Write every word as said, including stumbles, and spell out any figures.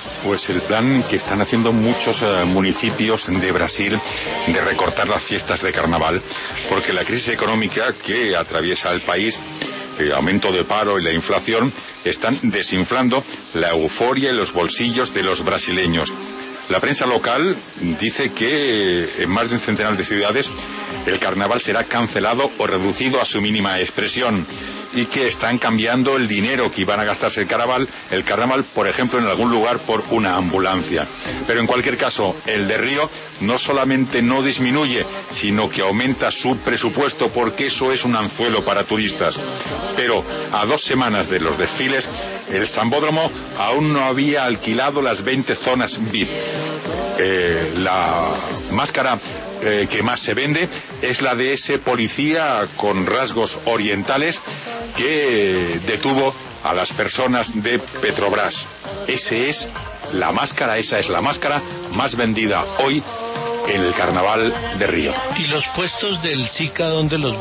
Pues el plan que están haciendo muchos eh, municipios de Brasil de recortar las fiestas de carnaval, porque la crisis económica que atraviesa el país, el aumento de paro y la inflación, están desinflando la euforia en los bolsillos de los brasileños. La prensa local dice que en más de un centenar de ciudades el carnaval será cancelado o reducido a su mínima expresión, y que están cambiando el dinero que iban a gastarse el carnaval, el carnaval, por ejemplo, en algún lugar por una ambulancia. Pero en cualquier caso, el de Río no solamente no disminuye, sino que aumenta su presupuesto, porque eso es un anzuelo para turistas. Pero a dos semanas de los desfiles, el Sambódromo aún no había alquilado las veinte zonas V I P. Eh, la máscara eh, que más se vende es la de ese policía con rasgos orientales que detuvo a las personas de Petrobras. Ese es la máscara, esa es la máscara más vendida hoy en el Carnaval de Río. ¿Y los puestos del SICA dónde los